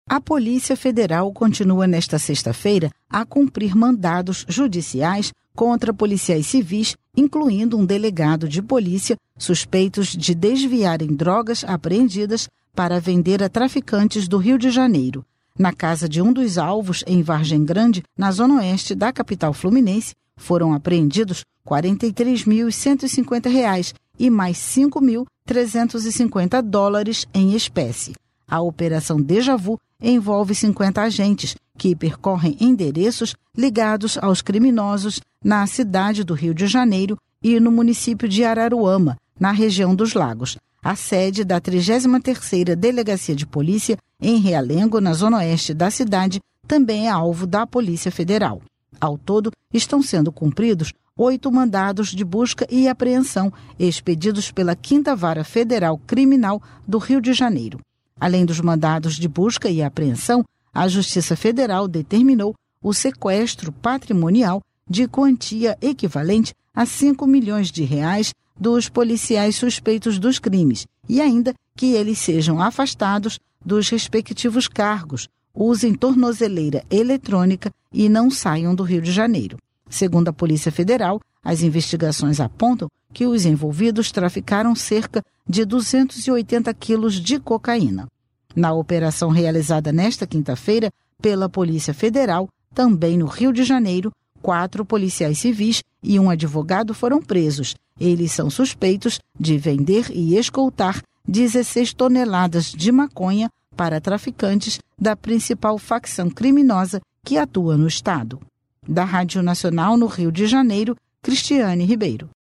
A Polícia Federal continua nesta sexta-feira a cumprir mandados judiciais contra policiais civis, incluindo um delegado de polícia, suspeitos de desviarem drogas apreendidas para vender a traficantes do Rio de Janeiro. Na casa de um dos alvos, em Vargem Grande, na zona oeste da capital fluminense, foram apreendidos R$ 43.150 e mais $5.350 em espécie. A Operação Déjà Vu envolve 50 agentes que percorrem endereços ligados aos criminosos na cidade do Rio de Janeiro e no município de Araruama, na região dos Lagos. A sede da 33ª Delegacia de Polícia, em Realengo, na zona oeste da cidade, também é alvo da Polícia Federal. Ao todo, estão sendo cumpridos 8 mandados de busca e apreensão expedidos pela 5ª Vara Federal Criminal do Rio de Janeiro. Além dos mandados de busca e apreensão, a Justiça Federal determinou o sequestro patrimonial de quantia equivalente a R$ 5 milhões dos policiais suspeitos dos crimes e ainda que eles sejam afastados dos respectivos cargos, usem tornozeleira eletrônica e não saiam do Rio de Janeiro. Segundo a Polícia Federal, as investigações apontam que os envolvidos traficaram cerca de 280 quilos de cocaína. Na operação realizada nesta quinta-feira pela Polícia Federal, também no Rio de Janeiro, 4 policiais civis e um advogado foram presos. Eles são suspeitos de vender e escoltar 16 toneladas de maconha para traficantes da principal facção criminosa que atua no estado. Da Rádio Nacional no Rio de Janeiro, Cristiane Ribeiro.